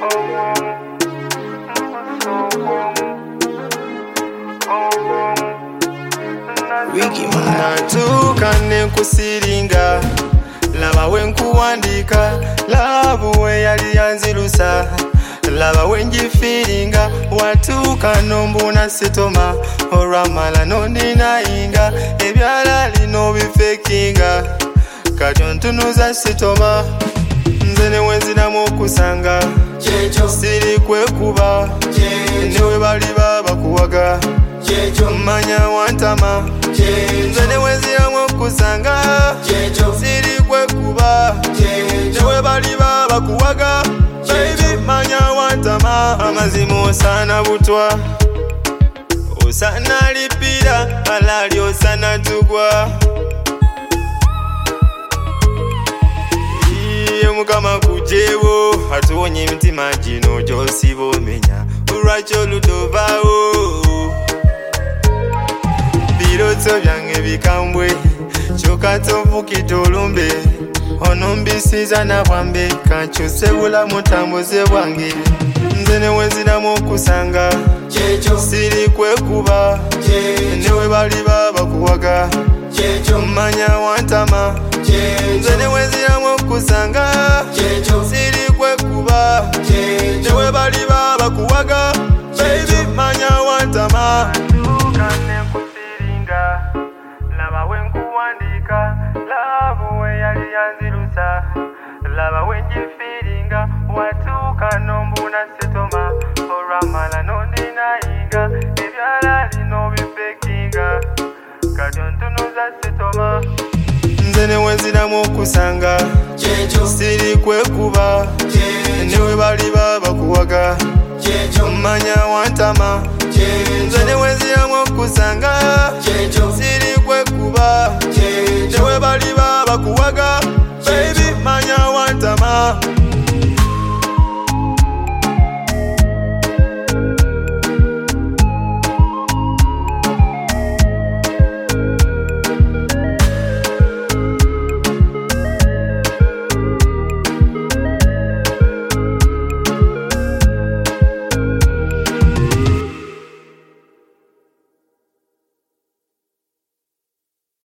Natukane nkusiringa laba wenkuwandika labu we yali yanzirusa laba wenjifiringa watuuka nombuna sitoma olwamala nondinayinga ebyala lino bifekinga katyo ntunuza sitoma nze newenziramu okusanga siri kwekuba newe bali babakuwaga manya wantama nze newenziramu okusanga siri kwekuba newe bali babakuwaga baby manya wantama amazima osana butwa osana lipira alali osana tugwa Mukama kujewo atuwonye emitima gino gyosiba omenya olwaki oludovaawo birooto byange bikambwe kyokka tovukidde olumbe onombisiza nabwambe kankyuse bulamu tambuze bwange nze newenziramu okusanga siri kwekuba newe bali babakuwaga manya wantama nze newenziramu okusanga siri kwekuba newe bali babakuwaga baby manya wantama Natukane nkusiringa laba wenkuwandika labu we yali yanzirusa laba wenjifiringa watuuka nombuna sitoma olwamala nondinayinga ebyala lino bifekinga katyo ntunuza sitoma nze newenziramu okusanga siri kwekuba newe bali babakuwaga manya wantama nze newenziramu okusanga siri